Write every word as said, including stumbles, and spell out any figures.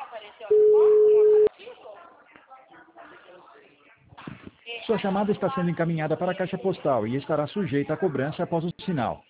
Sua chamada está sendo encaminhada para a caixa postal e estará sujeita a cobrança após o sinal.